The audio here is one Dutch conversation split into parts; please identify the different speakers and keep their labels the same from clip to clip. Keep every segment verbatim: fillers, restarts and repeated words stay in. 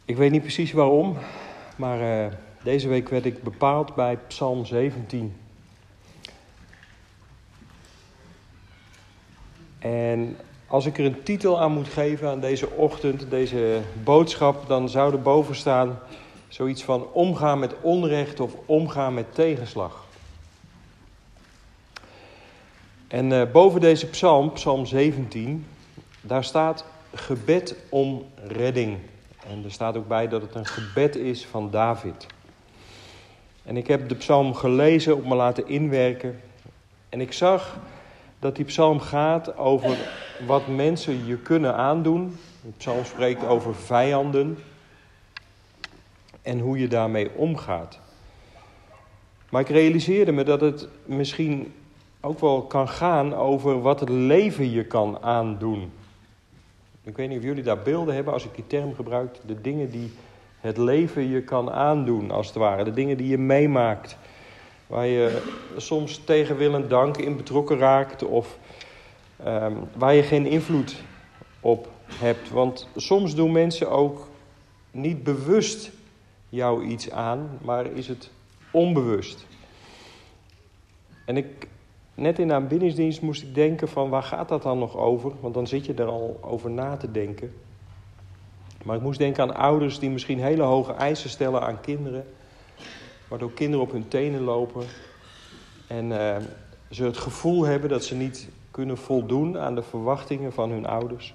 Speaker 1: Ik weet niet precies waarom, maar uh, deze week werd ik bepaald bij Psalm zeventien. En als ik er een titel aan moet geven aan deze ochtend, deze boodschap, dan zou er boven staan zoiets van omgaan met onrecht of omgaan met tegenslag. En uh, boven deze psalm, psalm zeventien, daar staat gebed om redding. En er staat ook bij dat het een gebed is van David. En ik heb de psalm gelezen, op me laten inwerken. En ik zag dat die psalm gaat over wat mensen je kunnen aandoen. De psalm spreekt over vijanden en hoe je daarmee omgaat. Maar ik realiseerde me dat het misschien ook wel kan gaan over wat het leven je kan aandoen. Ik weet niet of jullie daar beelden hebben als ik die term gebruik. De dingen die het leven je kan aandoen, als het ware. De dingen die je meemaakt. Waar je soms tegen wil en dank in betrokken raakt. Of um, waar je geen invloed op hebt. Want soms doen mensen ook niet bewust jou iets aan. Maar is het onbewust. En ik... Net in de aanbiddingsdienst moest ik denken van waar gaat dat dan nog over? Want dan zit je er al over na te denken. Maar ik moest denken aan ouders die misschien hele hoge eisen stellen aan kinderen. Waardoor kinderen op hun tenen lopen. En uh, ze het gevoel hebben dat ze niet kunnen voldoen aan de verwachtingen van hun ouders.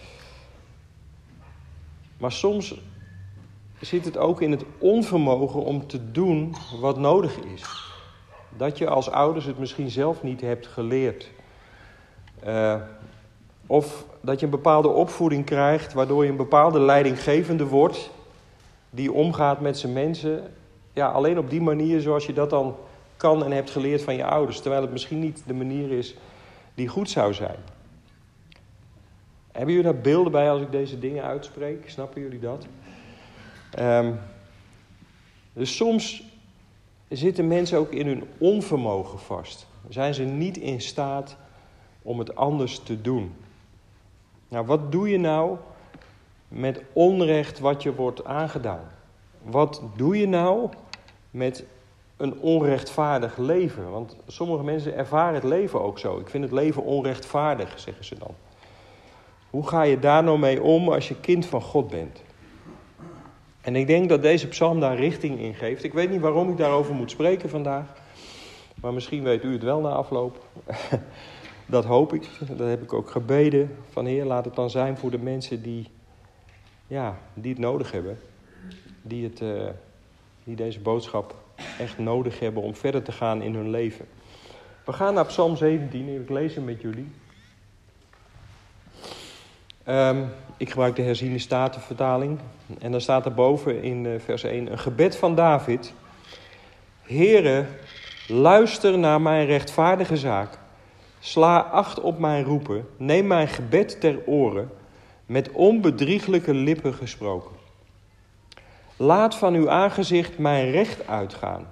Speaker 1: Maar soms zit het ook in het onvermogen om te doen wat nodig is. Dat je als ouders het misschien zelf niet hebt geleerd. Uh, of dat je een bepaalde opvoeding krijgt, waardoor je een bepaalde leidinggevende wordt, die omgaat met zijn mensen. Ja, alleen op die manier zoals je dat dan kan en hebt geleerd van je ouders. Terwijl het misschien niet de manier is die goed zou zijn. Hebben jullie daar beelden bij als ik deze dingen uitspreek? Snappen jullie dat? Um, dus soms zitten mensen ook in hun onvermogen vast. Zijn ze niet in staat om het anders te doen. Nou, wat doe je nou met onrecht wat je wordt aangedaan? Wat doe je nou met een onrechtvaardig leven? Want sommige mensen ervaren het leven ook zo. Ik vind het leven onrechtvaardig, zeggen ze dan. Hoe ga je daar nou mee om als je kind van God bent? En ik denk dat deze psalm daar richting in geeft. Ik weet niet waarom ik daarover moet spreken vandaag. Maar misschien weet u het wel na afloop. Dat hoop ik. Dat heb ik ook gebeden. Van Heer, laat het dan zijn voor de mensen die, ja, die het nodig hebben. Die, het, uh, die deze boodschap echt nodig hebben om verder te gaan in hun leven. We gaan naar psalm zeventien en ik lees hem met jullie. Um, ik gebruik de herziene statenvertaling. En dan staat er boven in uh, vers één een gebed van David. Heere, luister naar mijn rechtvaardige zaak. Sla acht op mijn roepen. Neem mijn gebed ter oren. Met onbedrieglijke lippen gesproken. Laat van uw aangezicht mijn recht uitgaan.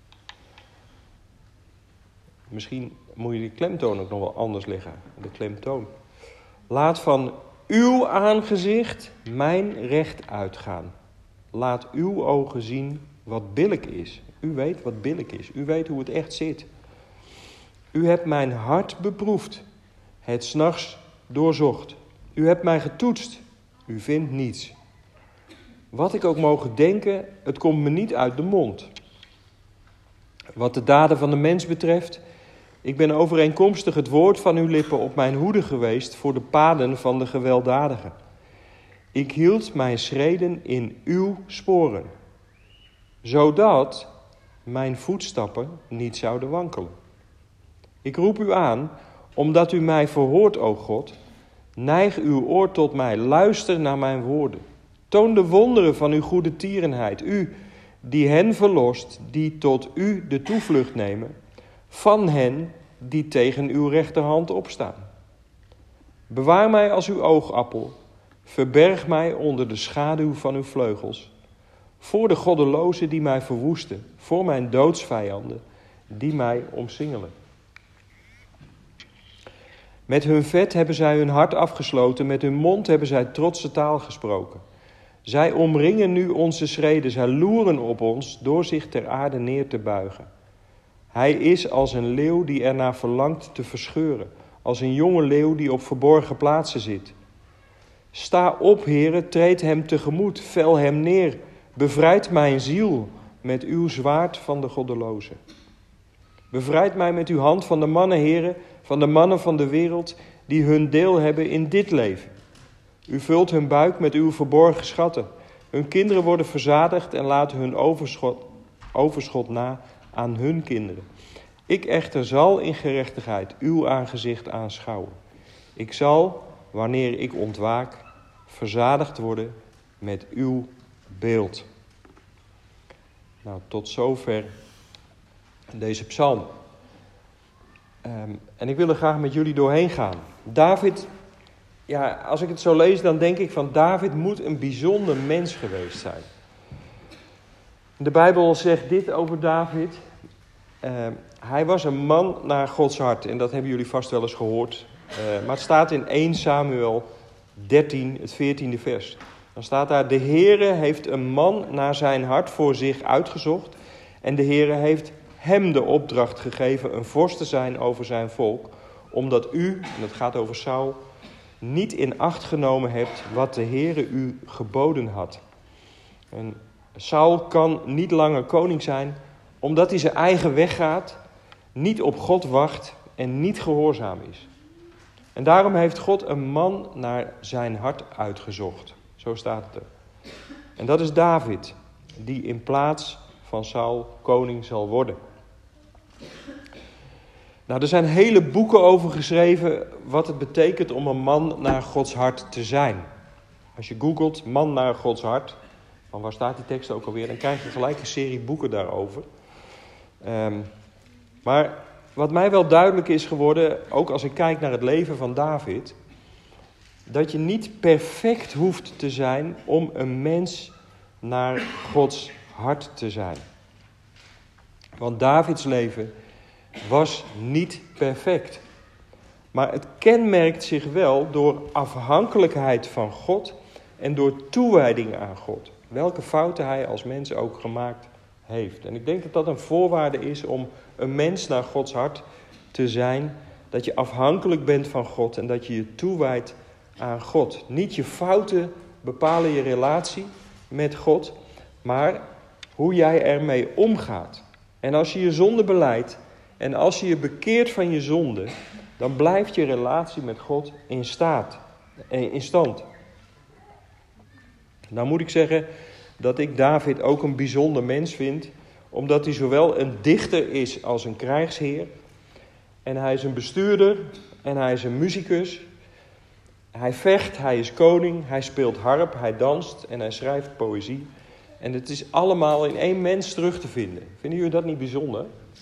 Speaker 1: Misschien moet je de klemtoon ook nog wel anders leggen. De klemtoon. Laat van uw aangezicht mijn recht uitgaan. Laat uw ogen zien wat billijk is. U weet wat billijk is. U weet hoe het echt zit. U hebt mijn hart beproefd. Het 's nachts doorzocht. U hebt mij getoetst. U vindt niets. Wat ik ook mogen denken, het komt me niet uit de mond. Wat de daden van de mens betreft, ik ben overeenkomstig het woord van uw lippen op mijn hoede geweest voor de paden van de gewelddadigen. Ik hield mijn schreden in uw sporen, zodat mijn voetstappen niet zouden wankelen. Ik roep u aan, omdat u mij verhoort, o God. Neig uw oor tot mij, luister naar mijn woorden. Toon de wonderen van uw goede tierenheid, u die hen verlost, die tot u de toevlucht nemen, van hen die tegen uw rechterhand opstaan. Bewaar mij als uw oogappel, verberg mij onder de schaduw van uw vleugels, voor de goddelozen die mij verwoesten, voor mijn doodsvijanden die mij omsingelen. Met hun vet hebben zij hun hart afgesloten, met hun mond hebben zij trotse taal gesproken. Zij omringen nu onze schreden, zij loeren op ons door zich ter aarde neer te buigen. Hij is als een leeuw die ernaar verlangt te verscheuren, als een jonge leeuw die op verborgen plaatsen zit. Sta op, Heere, treed hem tegemoet, vel hem neer, bevrijd mijn ziel met uw zwaard van de goddelozen. Bevrijd mij met uw hand van de mannen, Heere, van de mannen van de wereld die hun deel hebben in dit leven. U vult hun buik met uw verborgen schatten. Hun kinderen worden verzadigd en laten hun overschot, overschot na aan hun kinderen. Ik echter zal in gerechtigheid uw aangezicht aanschouwen. Ik zal, wanneer ik ontwaak, verzadigd worden met uw beeld. Nou, tot zover deze psalm. Um, en ik wil er graag met jullie doorheen gaan. David, ja, als ik het zo lees, dan denk ik van David moet een bijzonder mens geweest zijn. De Bijbel zegt dit over David. Uh, hij was een man naar Gods hart. En dat hebben jullie vast wel eens gehoord. Uh, maar het staat in eerste Samuel dertien, het veertiende vers. Dan staat daar: de Heere heeft een man naar zijn hart voor zich uitgezocht. En de Heere heeft hem de opdracht gegeven een vorst te zijn over zijn volk. Omdat u, en dat gaat over Saul, niet in acht genomen hebt wat de Heere u geboden had. En Saul kan niet langer koning zijn, omdat hij zijn eigen weg gaat, niet op God wacht en niet gehoorzaam is. En daarom heeft God een man naar zijn hart uitgezocht. Zo staat het er. En dat is David, die in plaats van Saul koning zal worden. Nou, er zijn hele boeken over geschreven wat het betekent om een man naar Gods hart te zijn. Als je googelt man naar Gods hart, van waar staat die tekst ook alweer, dan krijg je gelijk een serie boeken daarover. Um, maar wat mij wel duidelijk is geworden, ook als ik kijk naar het leven van David, dat je niet perfect hoeft te zijn om een mens naar Gods hart te zijn. Want Davids leven was niet perfect. Maar het kenmerkt zich wel door afhankelijkheid van God en door toewijding aan God. Welke fouten hij als mens ook gemaakt heeft. En ik denk dat dat een voorwaarde is om een mens naar Gods hart te zijn. Dat je afhankelijk bent van God en dat je je toewijdt aan God. Niet je fouten bepalen je relatie met God, maar hoe jij ermee omgaat. En als je je zonde belijdt en als je je bekeert van je zonde, dan blijft je relatie met God in staat, in stand. Nou moet ik zeggen dat ik David ook een bijzonder mens vind, omdat hij zowel een dichter is als een krijgsheer. En hij is een bestuurder en hij is een muzikus. Hij vecht, hij is koning, hij speelt harp, hij danst en hij schrijft poëzie. En het is allemaal in één mens terug te vinden. Vinden jullie dat niet bijzonder?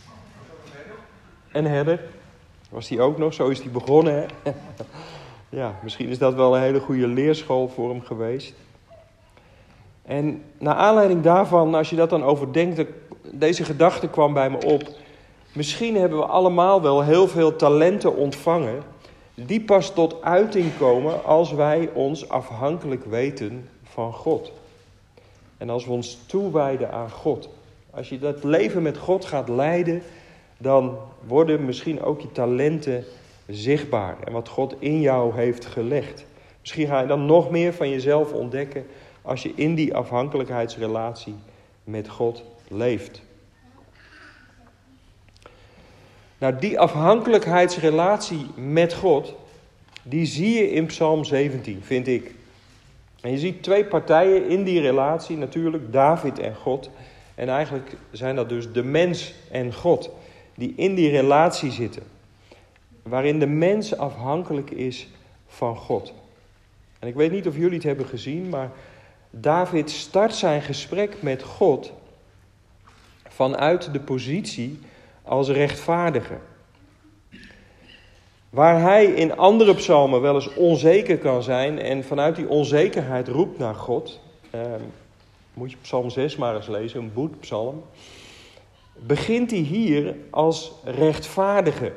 Speaker 1: En herder, was hij ook nog, zo is hij begonnen. Hè? Ja, misschien is dat wel een hele goede leerschool voor hem geweest. En naar aanleiding daarvan, als je dat dan overdenkt, deze gedachte kwam bij me op. Misschien hebben we allemaal wel heel veel talenten ontvangen die pas tot uiting komen als wij ons afhankelijk weten van God. En als we ons toewijden aan God. Als je dat leven met God gaat leiden, dan worden misschien ook je talenten zichtbaar. En wat God in jou heeft gelegd. Misschien ga je dan nog meer van jezelf ontdekken als je in die afhankelijkheidsrelatie met God leeft. Nou, die afhankelijkheidsrelatie met God, die zie je in Psalm zeventien, vind ik. En je ziet twee partijen in die relatie, natuurlijk David en God. En eigenlijk zijn dat dus de mens en God, die in die relatie zitten. Waarin de mens afhankelijk is van God. En ik weet niet of jullie het hebben gezien, maar David start zijn gesprek met God vanuit de positie als rechtvaardige. Waar hij in andere psalmen wel eens onzeker kan zijn en vanuit die onzekerheid roept naar God. Eh, moet je psalm zes maar eens lezen, een boetpsalm. Begint hij hier als rechtvaardige.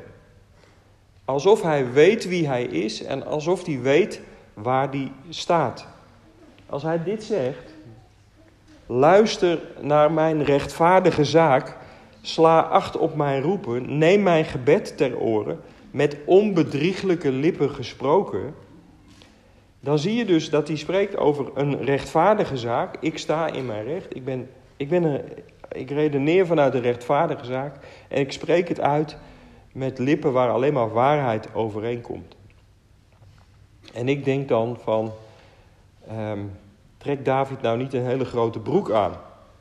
Speaker 1: Alsof hij weet wie hij is en alsof hij weet waar hij staat. Als hij dit zegt, luister naar mijn rechtvaardige zaak, sla acht op mijn roepen, neem mijn gebed ter oren, met onbedrieglijke lippen gesproken, dan zie je dus dat hij spreekt over een rechtvaardige zaak. Ik sta in mijn recht, ik, ben, ik, ben een, ik redeneer vanuit een rechtvaardige zaak en ik spreek het uit met lippen waar alleen maar waarheid overeenkomt. En ik denk dan van, um, trekt David nou niet een hele grote broek aan?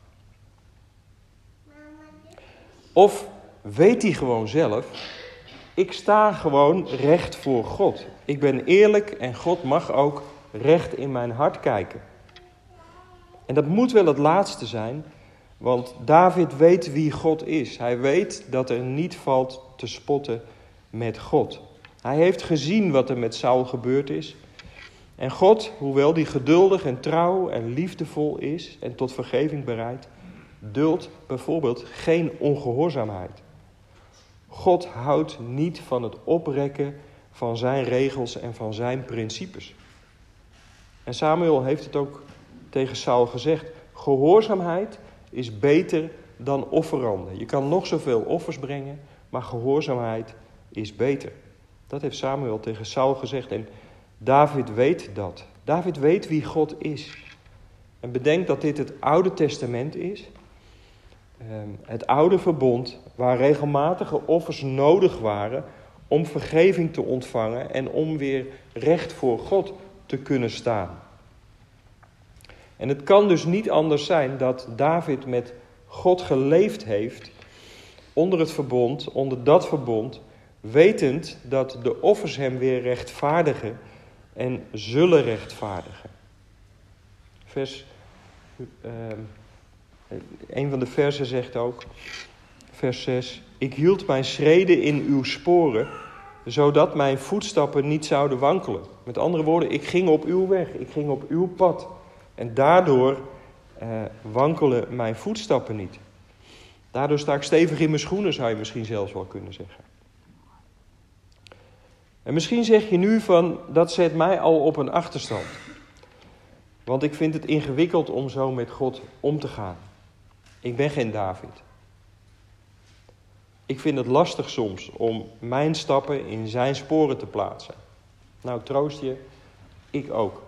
Speaker 1: Of weet hij gewoon zelf, ik sta gewoon recht voor God. Ik ben eerlijk en God mag ook recht in mijn hart kijken. En dat moet wel het laatste zijn, want David weet wie God is. Hij weet dat er niet valt te spotten met God. Hij heeft gezien wat er met Saul gebeurd is. En God, hoewel die geduldig en trouw en liefdevol is en tot vergeving bereid, duldt bijvoorbeeld geen ongehoorzaamheid. God houdt niet van het oprekken van zijn regels en van zijn principes. En Samuel heeft het ook tegen Saul gezegd. Gehoorzaamheid is beter dan offeranden. Je kan nog zoveel offers brengen, maar gehoorzaamheid is beter. Dat heeft Samuel tegen Saul gezegd en David weet dat. David weet wie God is. En bedenk dat dit het Oude Testament is. Het oude verbond waar regelmatige offers nodig waren om vergeving te ontvangen en om weer recht voor God te kunnen staan. En het kan dus niet anders zijn dat David met God geleefd heeft onder het verbond, onder dat verbond, wetend dat de offers hem weer rechtvaardigen en zullen rechtvaardigen. Vers... Uh, Een van de versen zegt ook, vers zes, ik hield mijn schreden in uw sporen, zodat mijn voetstappen niet zouden wankelen. Met andere woorden, ik ging op uw weg, ik ging op uw pad. En daardoor eh, wankelen mijn voetstappen niet. Daardoor sta ik stevig in mijn schoenen, zou je misschien zelfs wel kunnen zeggen. En misschien zeg je nu van, dat zet mij al op een achterstand. Want ik vind het ingewikkeld om zo met God om te gaan. Ik ben geen David. Ik vind het lastig soms om mijn stappen in zijn sporen te plaatsen. Nou, troost je, ik ook.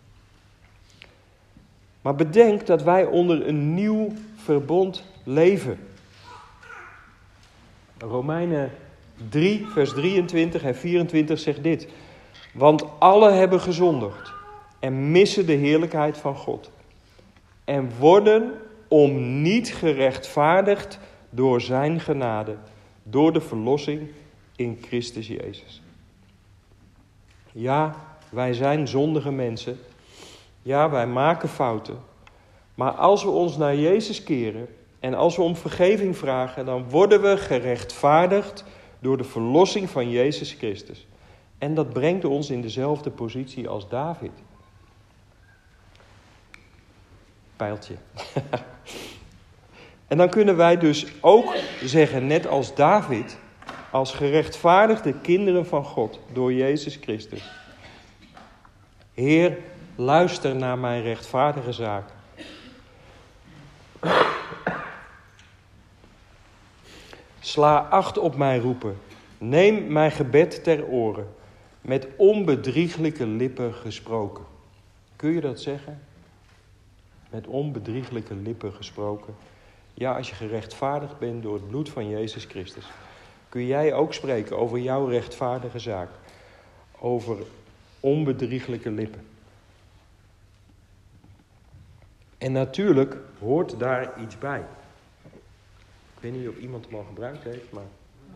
Speaker 1: Maar bedenk dat wij onder een nieuw verbond leven. Romeinen drie, vers drieëntwintig en vierentwintig zegt dit. Want alle hebben gezondigd en missen de heerlijkheid van God. En worden om niet gerechtvaardigd door zijn genade, door de verlossing in Christus Jezus. Ja, wij zijn zondige mensen. Ja, wij maken fouten. Maar als we ons naar Jezus keren en als we om vergeving vragen, dan worden we gerechtvaardigd door de verlossing van Jezus Christus. En dat brengt ons in dezelfde positie als David. Pijltje. En dan kunnen wij dus ook zeggen, net als David, als gerechtvaardigde kinderen van God door Jezus Christus. Heer, luister naar mijn rechtvaardige zaak. Sla acht op mijn roepen. Neem mijn gebed ter oren. Met onbedrieglijke lippen gesproken. Kun je dat zeggen? Met onbedrieglijke lippen gesproken. Ja, als je gerechtvaardigd bent door het bloed van Jezus Christus, kun jij ook spreken over jouw rechtvaardige zaak. Over onbedrieglijke lippen. En natuurlijk hoort daar iets bij. Ik weet niet of iemand hem al gebruikt heeft, maar...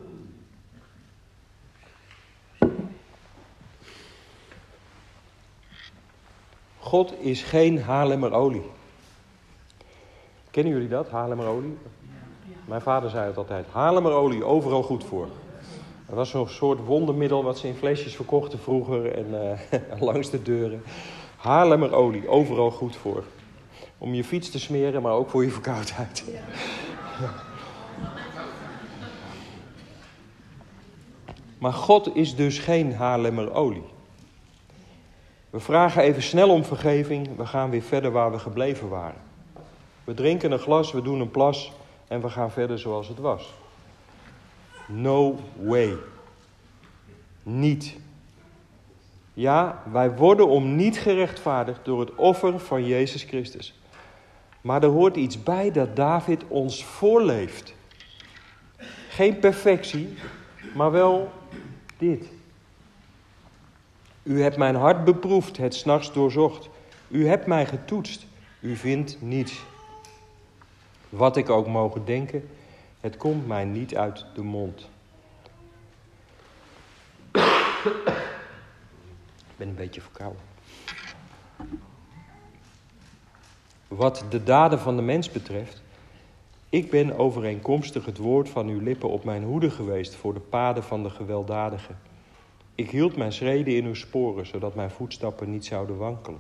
Speaker 1: God is geen Haarlemmerolie. Kennen jullie dat, Haarlemmerolie? Mijn vader zei het altijd. Haarlemmerolie, overal goed voor. Dat was zo'n soort wondermiddel wat ze in flesjes verkochten vroeger en uh, langs de deuren. Haarlemmerolie, overal goed voor. Om je fiets te smeren, maar ook voor je verkoudheid. Ja. Maar God is dus geen Haarlemmerolie. We vragen even snel om vergeving, we gaan weer verder waar we gebleven waren. We drinken een glas, we doen een plas en we gaan verder zoals het was. No way. Niet. Ja, wij worden om niet gerechtvaardigd door het offer van Jezus Christus. Maar er hoort iets bij dat David ons voorleeft. Geen perfectie, maar wel dit. U hebt mijn hart beproefd, het 's nachts doorzocht. U hebt mij getoetst, u vindt niets. Wat ik ook mogen denken, het komt mij niet uit de mond. Ik ben een beetje verkouden. Wat de daden van de mens betreft, ik ben overeenkomstig het woord van uw lippen op mijn hoede geweest voor de paden van de gewelddadige. Ik hield mijn schreden in uw sporen, zodat mijn voetstappen niet zouden wankelen.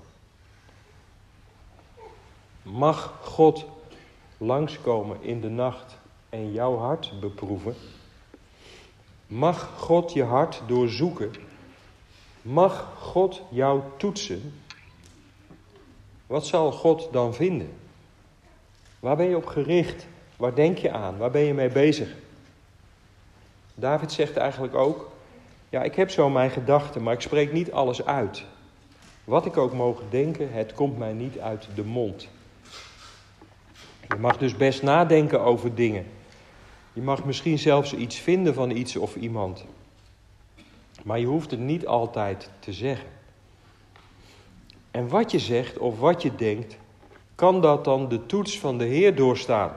Speaker 1: Mag God langskomen in de nacht en jouw hart beproeven? Mag God je hart doorzoeken? Mag God jou toetsen? Wat zal God dan vinden? Waar ben je op gericht? Waar denk je aan? Waar ben je mee bezig? David zegt eigenlijk ook, ja, ik heb zo mijn gedachten, maar ik spreek niet alles uit. Wat ik ook mogen denken, het komt mij niet uit de mond. Je mag dus best nadenken over dingen. Je mag misschien zelfs iets vinden van iets of iemand. Maar je hoeft het niet altijd te zeggen. En wat je zegt of wat je denkt, kan dat dan de toets van de Heer doorstaan?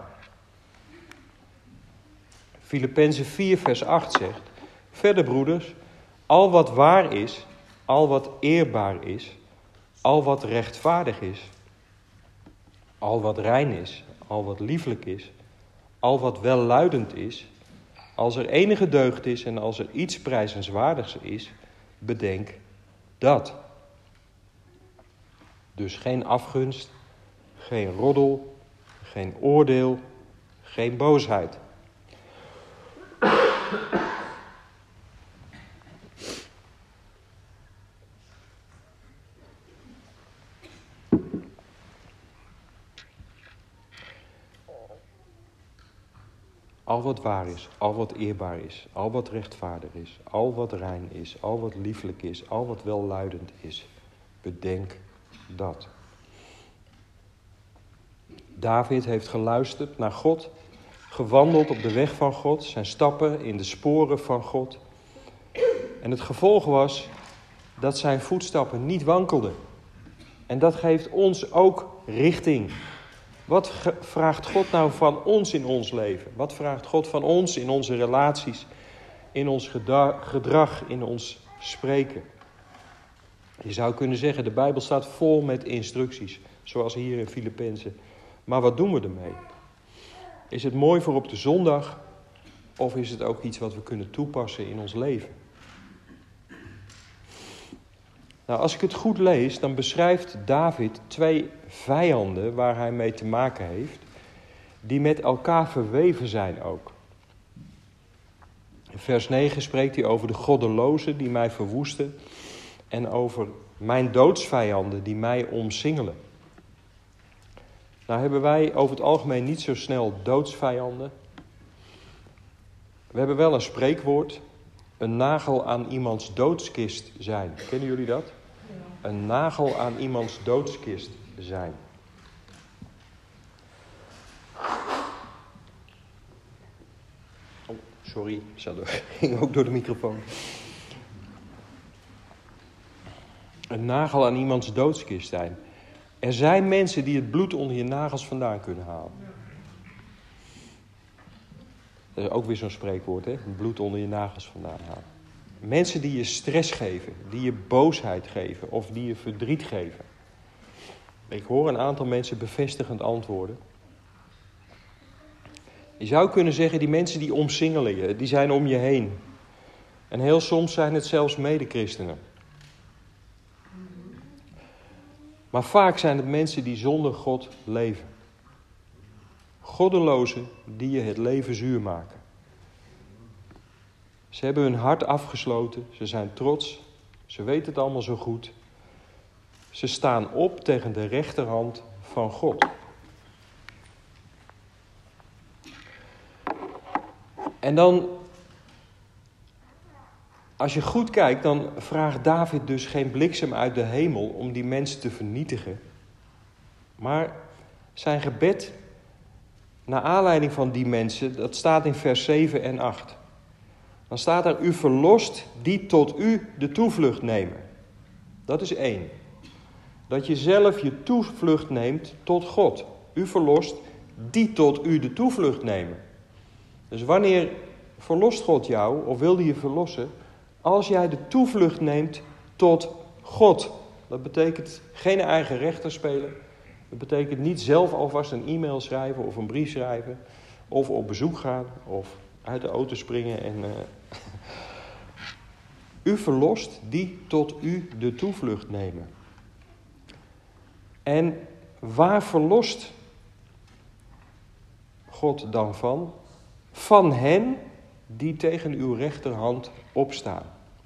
Speaker 1: Filippenzen vier vers acht zegt, verder broeders, al wat waar is, al wat eerbaar is, al wat rechtvaardig is, al wat rein is, al wat lieflijk is, al wat welluidend is, als er enige deugd is en als er iets prijzenswaardigs is, bedenk dat. Dus geen afgunst, geen roddel, geen oordeel, geen boosheid. Al wat waar is, al wat eerbaar is, al wat rechtvaardig is, al wat rein is, al wat lieflijk is, al wat welluidend is, bedenk dat. David heeft geluisterd naar God, gewandeld op de weg van God, zijn stappen in de sporen van God. En het gevolg was dat zijn voetstappen niet wankelden. En dat geeft ons ook richting. Wat vraagt God nou van ons in ons leven? Wat vraagt God van ons in onze relaties, in ons gedrag, in ons spreken? Je zou kunnen zeggen, de Bijbel staat vol met instructies, zoals hier in Filippenzen. Maar wat doen we ermee? Is het mooi voor op de zondag of is het ook iets wat we kunnen toepassen in ons leven? Nou, als ik het goed lees, dan beschrijft David twee vijanden waar hij mee te maken heeft, die met elkaar verweven zijn ook. In vers negen spreekt hij over de goddelozen die mij verwoesten en over mijn doodsvijanden die mij omsingelen. Nou hebben wij over het algemeen niet zo snel doodsvijanden. We hebben wel een spreekwoord, een nagel aan iemands doodskist zijn. Kennen jullie dat? Ja. Een nagel aan iemands doodskist zijn. Oh, sorry, dat ging ook door de microfoon. Een nagel aan iemands doodskist zijn. Er zijn mensen die het bloed onder je nagels vandaan kunnen halen. Dat is ook weer zo'n spreekwoord, hè? Het bloed onder je nagels vandaan halen. Mensen die je stress geven, die je boosheid geven of die je verdriet geven. Ik hoor een aantal mensen bevestigend antwoorden. Je zou kunnen zeggen, die mensen die omsingelen je, die zijn om je heen. En heel soms zijn het zelfs medechristenen. Maar vaak zijn het mensen die zonder God leven. Goddelozen die je het leven zuur maken. Ze hebben hun hart afgesloten, ze zijn trots, ze weten het allemaal zo goed. Ze staan op tegen de rechterhand van God. En dan, als je goed kijkt, dan vraagt David dus geen bliksem uit de hemel om die mensen te vernietigen. Maar zijn gebed, naar aanleiding van die mensen, dat staat in vers zeven en acht. Dan staat er, u verlost die tot u de toevlucht nemen. Dat is één. Dat je zelf je toevlucht neemt tot God. U verlost die tot u de toevlucht nemen. Dus wanneer verlost God jou, of wil hij je verlossen, als jij de toevlucht neemt tot God. Dat betekent geen eigen rechter spelen. Dat betekent niet zelf alvast een e-mail schrijven of een brief schrijven. Of op bezoek gaan of uit de auto springen. En, uh... U verlost die tot u de toevlucht nemen. En waar verlost God dan van? Van hen die tegen uw rechterhand opstaan.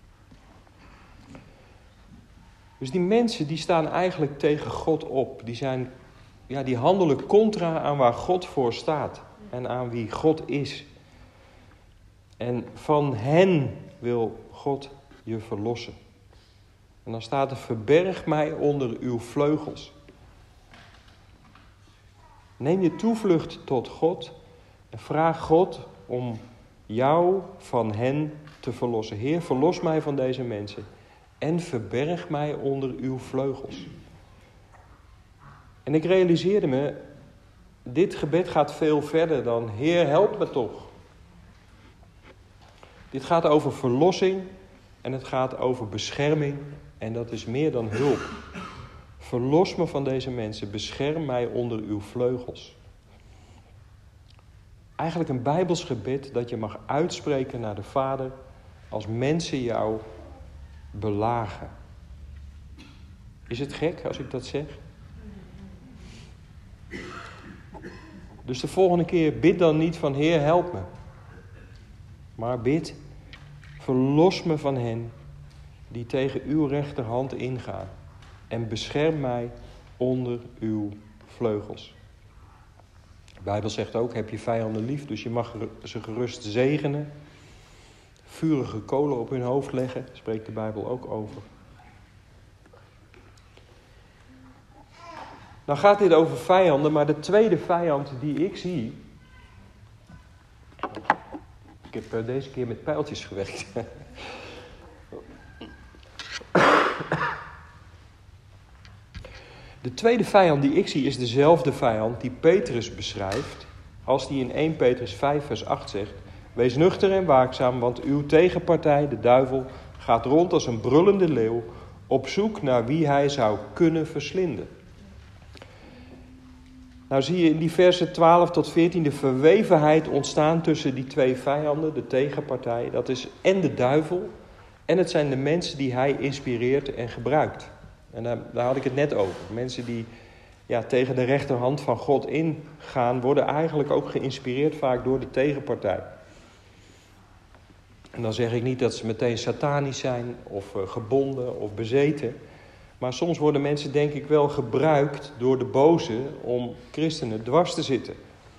Speaker 1: Dus die mensen die staan eigenlijk tegen God op. Die, zijn, ja, die handelen contra aan waar God voor staat. En aan wie God is. En van hen wil God je verlossen. En dan staat er, verberg mij onder uw vleugels. Neem je toevlucht tot God en vraag God om jou van hen te verlossen. Heer, verlos mij van deze mensen en verberg mij onder uw vleugels. En ik realiseerde me, dit gebed gaat veel verder dan, Heer, help me toch. Dit gaat over verlossing en het gaat over bescherming en dat is meer dan hulp. Verlos me van deze mensen, bescherm mij onder uw vleugels. Eigenlijk een Bijbels gebed dat je mag uitspreken naar de Vader als mensen jou belagen. Is het gek als ik dat zeg? Dus de volgende keer bid dan niet van Heer, help me. Maar bid, verlos me van hen die tegen uw rechterhand ingaan. En bescherm mij onder uw vleugels. De Bijbel zegt ook, heb je vijanden lief, dus je mag ze gerust zegenen. Vurige kolen op hun hoofd leggen, spreekt de Bijbel ook over. Nou gaat dit over vijanden, maar de tweede vijand die ik zie... Ik heb deze keer met pijltjes gewerkt. De tweede vijand die ik zie is dezelfde vijand die Petrus beschrijft als die in eerste Petrus vijf vers acht zegt: wees nuchter en waakzaam, want uw tegenpartij, de duivel, gaat rond als een brullende leeuw op zoek naar wie hij zou kunnen verslinden. Nou zie je in die versen twaalf tot veertien de verwevenheid ontstaan tussen die twee vijanden, de tegenpartij. Dat is en de duivel en het zijn de mensen die hij inspireert en gebruikt. En daar, daar had ik het net over. Mensen die ja, tegen de rechterhand van God ingaan, worden eigenlijk ook geïnspireerd vaak door de tegenpartij. En dan zeg ik niet dat ze meteen satanisch zijn of uh, gebonden of bezeten. Maar soms worden mensen denk ik wel gebruikt door de boze om christenen dwars te zitten.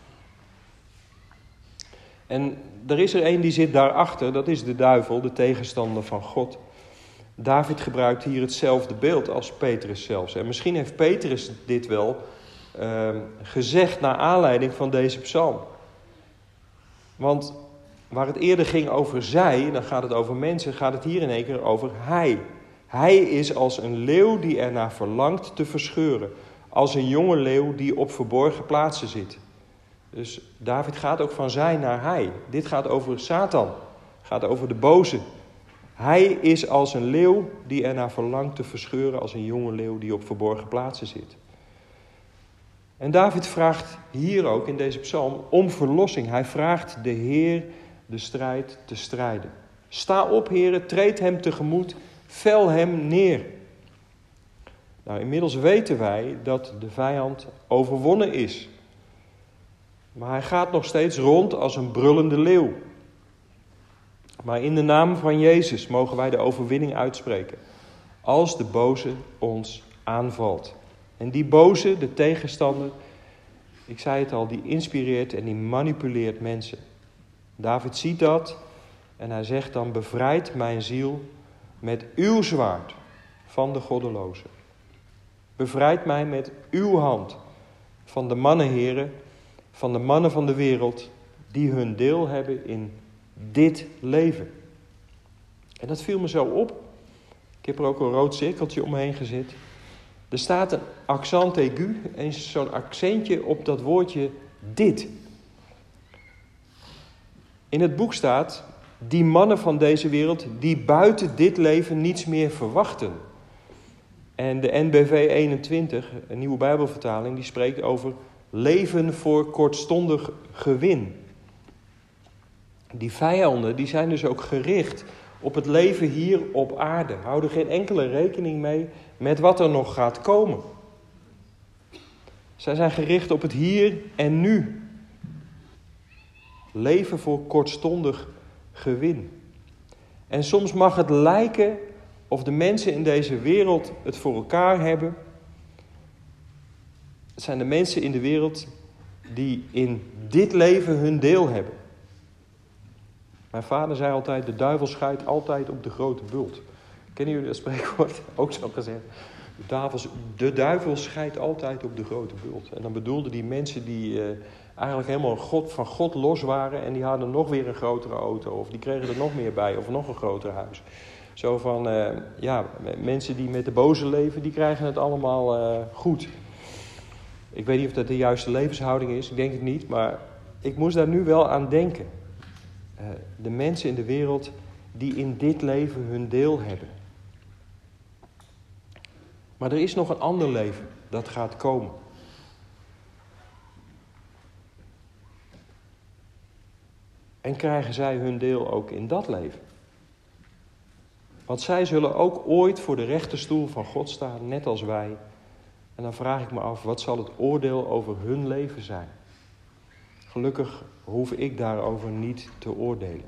Speaker 1: En er is er één die zit daarachter, dat is de duivel, de tegenstander van God. David gebruikt hier hetzelfde beeld als Petrus zelfs. En misschien heeft Petrus dit wel uh, gezegd naar aanleiding van deze psalm. Want waar het eerder ging over zij, dan gaat het over mensen, gaat het hier in één keer over hij. Hij is als een leeuw die ernaar verlangt te verscheuren. Als een jonge leeuw die op verborgen plaatsen zit. Dus David gaat ook van zij naar hij. Dit gaat over Satan. Gaat over de boze. Hij is als een leeuw die ernaar verlangt te verscheuren. Als een jonge leeuw die op verborgen plaatsen zit. En David vraagt hier ook in deze psalm om verlossing. Hij vraagt de Heer de strijd te strijden. Sta op, Heere, treed hem tegemoet. Vel hem neer. Nou, inmiddels weten wij dat de vijand overwonnen is. Maar hij gaat nog steeds rond als een brullende leeuw. Maar in de naam van Jezus mogen wij de overwinning uitspreken. Als de boze ons aanvalt. En die boze, de tegenstander, ik zei het al, die inspireert en die manipuleert mensen. David ziet dat en hij zegt dan: bevrijd mijn ziel met uw zwaard van de goddelozen. Bevrijd mij met uw hand van de mannenheren, van de mannen van de wereld, die hun deel hebben in dit leven. En dat viel me zo op. Ik heb er ook een rood cirkeltje omheen gezet. Er staat een accent aigu, eens zo'n accentje op dat woordje dit. In het boek staat: die mannen van deze wereld die buiten dit leven niets meer verwachten. En de N B V eenentwintig, een nieuwe Bijbelvertaling, die spreekt over leven voor kortstondig gewin. Die vijanden die zijn dus ook gericht op het leven hier op aarde. Houden geen enkele rekening mee met wat er nog gaat komen. Zij zijn gericht op het hier en nu. Leven voor kortstondig gewin. En soms mag het lijken of de mensen in deze wereld het voor elkaar hebben. Het zijn de mensen in de wereld die in dit leven hun deel hebben. Mijn vader zei altijd: de duivel scheidt altijd op de grote bult. Kennen jullie dat spreekwoord? Ook zo gezegd. De duivel, de duivel scheidt altijd op de grote bult. En dan bedoelde die mensen die uh, eigenlijk helemaal God, van God los waren. En die hadden nog weer een grotere auto. Of die kregen er nog meer bij. Of nog een groter huis. Zo van, uh, ja, mensen die met de boze leven, die krijgen het allemaal uh, goed. Ik weet niet of dat de juiste levenshouding is. Ik denk het niet. Maar ik moest daar nu wel aan denken. Uh, de mensen in de wereld die in dit leven hun deel hebben. Maar er is nog een ander leven dat gaat komen. En krijgen zij hun deel ook in dat leven? Want zij zullen ook ooit voor de rechterstoel van God staan, net als wij. En dan vraag ik me af, wat zal het oordeel over hun leven zijn? Gelukkig hoef ik daarover niet te oordelen.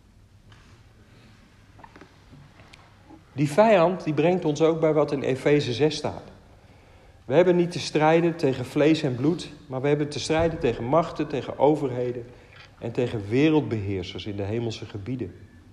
Speaker 1: Die vijand die brengt ons ook bij wat in Efeze zes staat. We hebben niet te strijden tegen vlees en bloed, maar we hebben te strijden tegen machten, tegen overheden en tegen wereldbeheersers in de hemelse gebieden.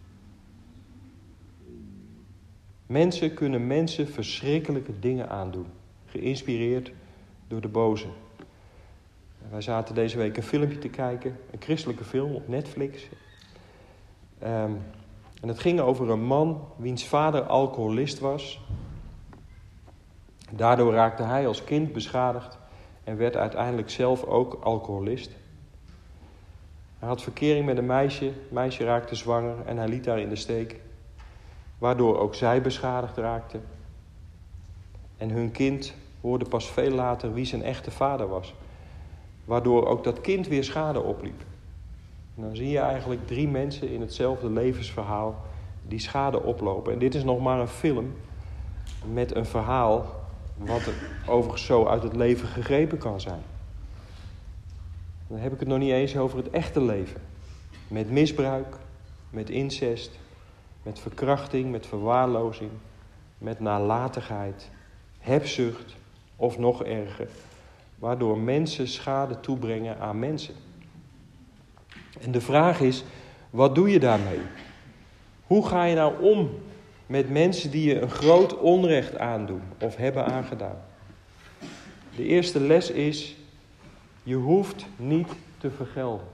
Speaker 1: Mensen kunnen mensen verschrikkelijke dingen aandoen, geïnspireerd door de boze. Wij zaten deze week een filmpje te kijken, een christelijke film op Netflix. Um, en het ging over een man wiens vader alcoholist was. Daardoor raakte hij als kind beschadigd en werd uiteindelijk zelf ook alcoholist. Hij had verkering met een meisje, het meisje raakte zwanger en hij liet haar in de steek. Waardoor ook zij beschadigd raakte. En hun kind hoorde pas veel later wie zijn echte vader was. Waardoor ook dat kind weer schade opliep. En dan zie je eigenlijk drie mensen in hetzelfde levensverhaal die schade oplopen. En dit is nog maar een film met een verhaal wat er overigens zo uit het leven gegrepen kan zijn. Dan heb ik het nog niet eens over het echte leven. Met misbruik, met incest, met verkrachting, met verwaarlozing, met nalatigheid, hebzucht of nog erger. Waardoor mensen schade toebrengen aan mensen. En de vraag is, wat doe je daarmee? Hoe ga je nou om met mensen die je een groot onrecht aandoen of hebben aangedaan? De eerste les is, je hoeft niet te vergelden.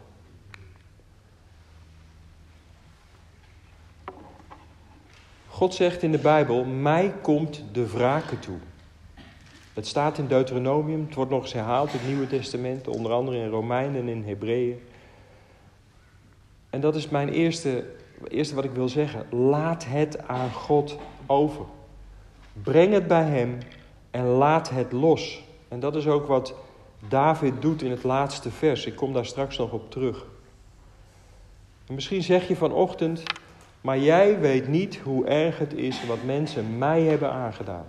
Speaker 1: God zegt in de Bijbel, mij komt de wrake toe. Het staat in Deuteronomium, het wordt nog eens herhaald in het Nieuwe Testament, onder andere in Romeinen en in Hebreeën. En dat is mijn eerste, eerste wat ik wil zeggen. Laat het aan God over. Breng het bij hem en laat het los. En dat is ook wat David doet in het laatste vers. Ik kom daar straks nog op terug. En misschien zeg je vanochtend, maar jij weet niet hoe erg het is wat mensen mij hebben aangedaan.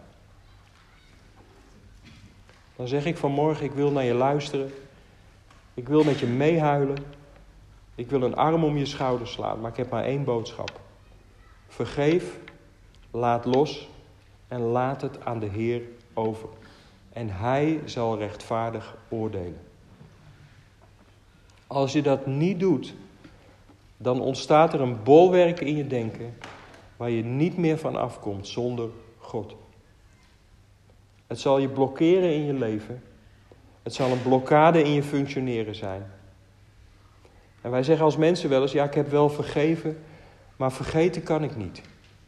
Speaker 1: Dan zeg ik vanmorgen, ik wil naar je luisteren. Ik wil met je meehuilen. Ik wil een arm om je schouder slaan, maar ik heb maar één boodschap. Vergeef, laat los en laat het aan de Heer over. En hij zal rechtvaardig oordelen. Als je dat niet doet, dan ontstaat er een bolwerk in je denken waar je niet meer van afkomt zonder God. Het zal je blokkeren in je leven. Het zal een blokkade in je functioneren zijn. En wij zeggen als mensen wel eens, ja, ik heb wel vergeven, maar vergeten kan ik niet.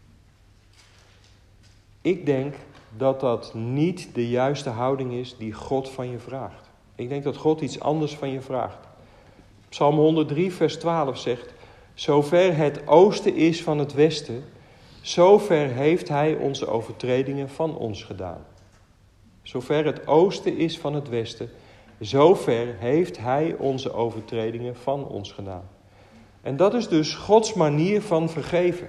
Speaker 1: Ik denk dat dat niet de juiste houding is die God van je vraagt. Ik denk dat God iets anders van je vraagt. Psalm honderddrie vers twaalf zegt, zover het oosten is van het westen, zover heeft hij onze overtredingen van ons gedaan. Zover het oosten is van het westen, zover heeft hij onze overtredingen van ons gedaan. En dat is dus Gods manier van vergeven.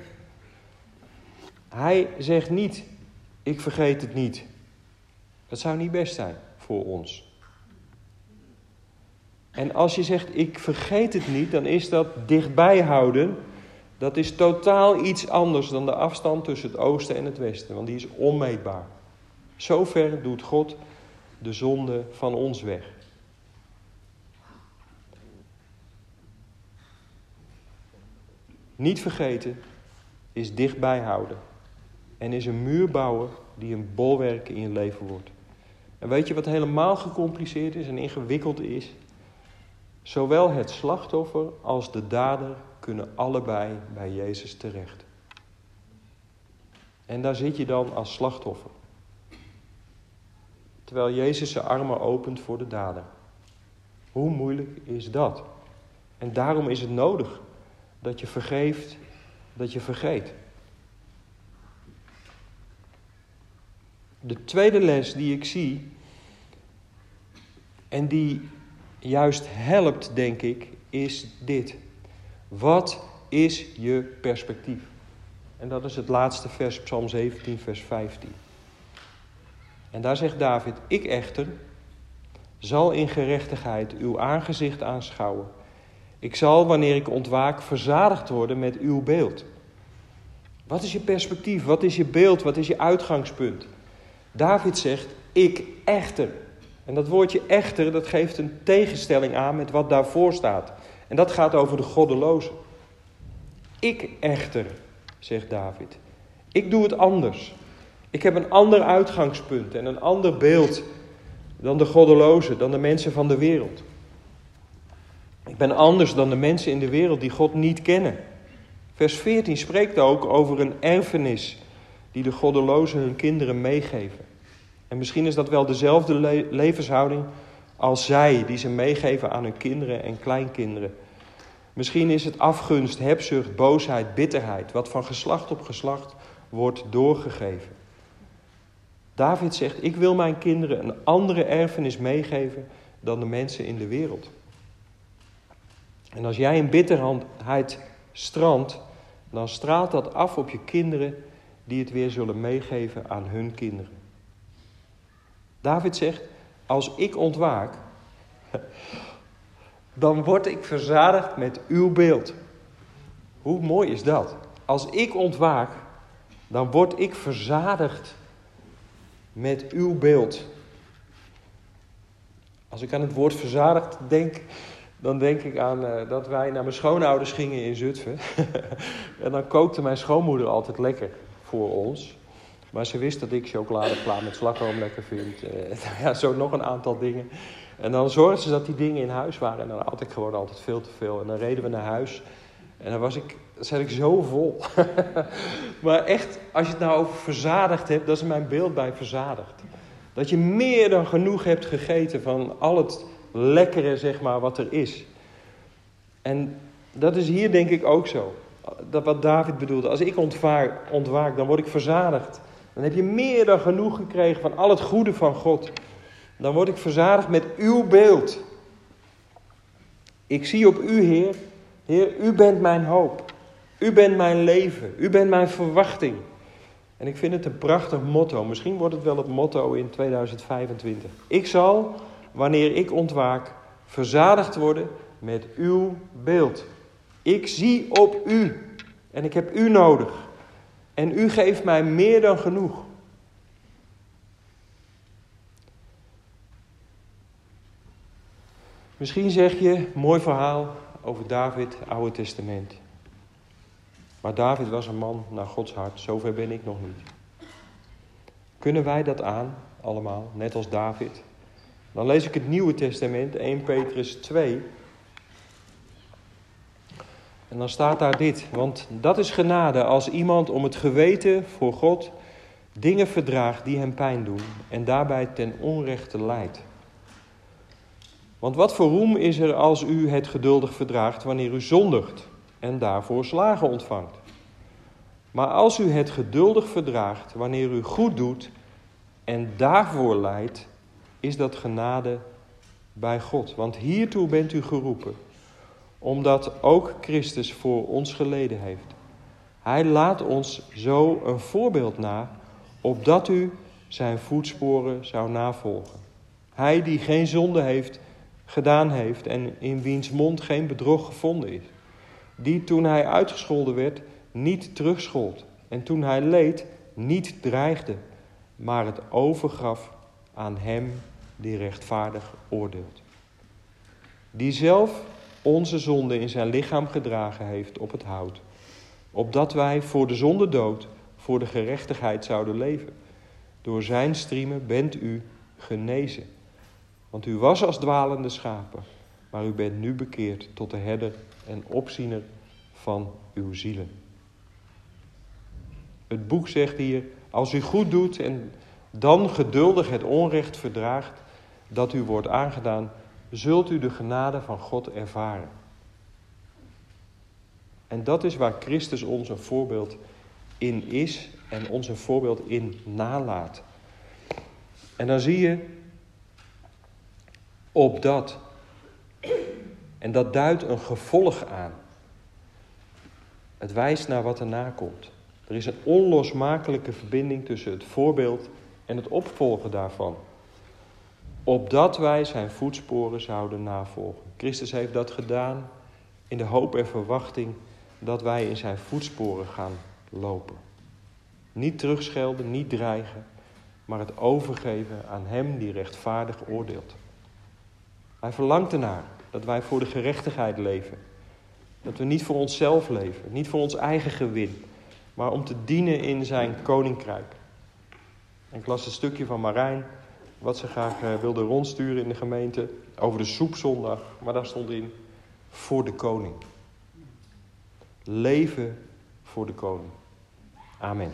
Speaker 1: Hij zegt niet, ik vergeet het niet. Dat zou niet best zijn voor ons. En als je zegt, ik vergeet het niet, dan is dat dichtbij houden. Dat is totaal iets anders dan de afstand tussen het oosten en het westen. Want die is onmeetbaar. Zover doet God de zonde van ons weg. Niet vergeten is dichtbij houden. En is een muur bouwen die een bolwerk in je leven wordt. En weet je wat helemaal gecompliceerd is en ingewikkeld is? Zowel het slachtoffer als de dader kunnen allebei bij Jezus terecht. En daar zit je dan als slachtoffer. Terwijl Jezus zijn armen opent voor de dader. Hoe moeilijk is dat? En daarom is het nodig dat je vergeeft, dat je vergeet. De tweede les die ik zie, en die juist helpt, denk ik, is dit. Wat is je perspectief? En dat is het laatste vers, Psalm zeventien, vers vijftien. En daar zegt David, ik echter zal in gerechtigheid uw aangezicht aanschouwen. Ik zal, wanneer ik ontwaak, verzadigd worden met uw beeld. Wat is je perspectief? Wat is je beeld? Wat is je uitgangspunt? David zegt, ik echter. En dat woordje echter, dat geeft een tegenstelling aan met wat daarvoor staat. En dat gaat over de goddeloze. Ik echter, zegt David. Ik doe het anders. Ik heb een ander uitgangspunt en een ander beeld dan de goddelozen, dan de mensen van de wereld. Ik ben anders dan de mensen in de wereld die God niet kennen. Vers veertien spreekt ook over een erfenis die de goddelozen hun kinderen meegeven. En misschien is dat wel dezelfde le- levenshouding als zij die ze meegeven aan hun kinderen en kleinkinderen. Misschien is het afgunst, hebzucht, boosheid, bitterheid, wat van geslacht op geslacht wordt doorgegeven. David zegt, ik wil mijn kinderen een andere erfenis meegeven dan de mensen in de wereld. En als jij in bitterheid strandt, dan straalt dat af op je kinderen die het weer zullen meegeven aan hun kinderen. David zegt, als ik ontwaak, dan word ik verzadigd met uw beeld. Hoe mooi is dat? Als ik ontwaak, dan word ik verzadigd met uw beeld. Als ik aan het woord verzadigd denk, dan denk ik aan uh, dat wij naar mijn schoonouders gingen in Zutphen. En dan kookte mijn schoonmoeder altijd lekker voor ons. Maar ze wist dat ik chocoladepla met slagroom lekker vind. Uh, ja, zo nog een aantal dingen. En dan zorgde ze dat die dingen in huis waren. En dan had ik gewoon altijd veel te veel. En dan reden we naar huis. En dan was ik, zat ik zo vol. Maar echt, als je het nou over verzadigd hebt, dat is mijn beeld bij verzadigd. Dat je meer dan genoeg hebt gegeten van al het lekkere, zeg maar, wat er is. En dat is hier denk ik ook zo. Dat wat David bedoelde. Als ik ontwaak, ontwaak, dan word ik verzadigd. Dan heb je meer dan genoeg gekregen van al het goede van God. Dan word ik verzadigd met uw beeld. Ik zie op u, Heer. Heer, u bent mijn hoop. U bent mijn leven. U bent mijn verwachting. En ik vind het een prachtig motto. Misschien wordt het wel het motto in tweeduizend vijfentwintig. Ik zal, wanneer ik ontwaak, verzadigd worden met uw beeld. Ik zie op u. En ik heb u nodig. En u geeft mij meer dan genoeg. Misschien zeg je, mooi verhaal over David, Oude Testament. Maar David was een man naar Gods hart, zover ben ik nog niet. Kunnen wij dat aan, allemaal, net als David? Dan lees ik het Nieuwe Testament, Eerste Petrus twee. En dan staat daar dit, want dat is genade als iemand om het geweten voor God dingen verdraagt die hem pijn doen en daarbij ten onrechte lijdt. Want wat voor roem is er als u het geduldig verdraagt wanneer u zondigt en daarvoor slagen ontvangt? Maar als u het geduldig verdraagt wanneer u goed doet en daarvoor lijdt, is dat genade bij God. Want hiertoe bent u geroepen, omdat ook Christus voor ons geleden heeft. Hij laat ons zo een voorbeeld na, opdat u zijn voetsporen zou navolgen. Hij die geen zonde heeft gedaan heeft en in wiens mond geen bedrog gevonden is. Die toen hij uitgescholden werd niet terugschold en toen hij leed niet dreigde, maar het overgaf aan hem die rechtvaardig oordeelt. Die zelf onze zonde in zijn lichaam gedragen heeft op het hout, opdat wij voor de zonde dood, voor de gerechtigheid zouden leven. Door zijn striemen bent u genezen. Want u was als dwalende schapen, maar u bent nu bekeerd tot de herder en opziener van uw zielen. Het boek zegt hier, als u goed doet en dan geduldig het onrecht verdraagt dat u wordt aangedaan, zult u de genade van God ervaren. En dat is waar Christus ons een voorbeeld in is en ons een voorbeeld in nalaat. En dan zie je opdat. En dat duidt een gevolg aan. Het wijst naar wat erna komt. Er is een onlosmakelijke verbinding tussen het voorbeeld en het opvolgen daarvan. Opdat wij zijn voetsporen zouden navolgen. Christus heeft dat gedaan in de hoop en verwachting dat wij in zijn voetsporen gaan lopen. Niet terugschelden, niet dreigen, maar het overgeven aan hem die rechtvaardig oordeelt. Hij verlangt ernaar dat wij voor de gerechtigheid leven. Dat we niet voor onszelf leven, niet voor ons eigen gewin, maar om te dienen in zijn koninkrijk. En ik las een stukje van Marijn, wat ze graag uh, wilde rondsturen in de gemeente, over de soepzondag. Maar daar stond in, voor de koning. Leven voor de koning. Amen.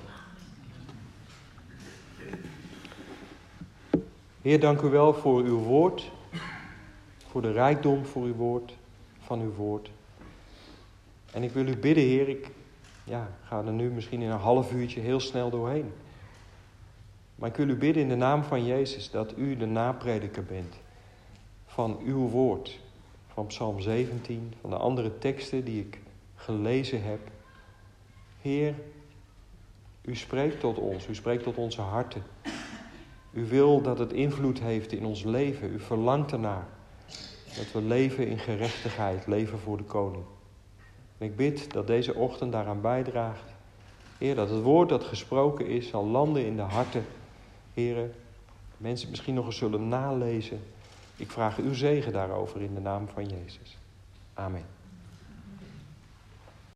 Speaker 1: Heer, dank u wel voor uw woord. Voor de rijkdom voor uw woord, van uw woord. En ik wil u bidden, Heer, ik ja, ga er nu misschien in een half uurtje heel snel doorheen. Maar ik wil u bidden in de naam van Jezus dat u de naprediker bent van uw woord. Van Psalm zeventien, van de andere teksten die ik gelezen heb. Heer, u spreekt tot ons, u spreekt tot onze harten. U wil dat het invloed heeft in ons leven, u verlangt ernaar. Dat we leven in gerechtigheid, leven voor de koning. En ik bid dat deze ochtend daaraan bijdraagt. Heer, dat het woord dat gesproken is zal landen in de harten. Heer, mensen misschien nog eens zullen nalezen. Ik vraag uw zegen daarover in de naam van Jezus. Amen.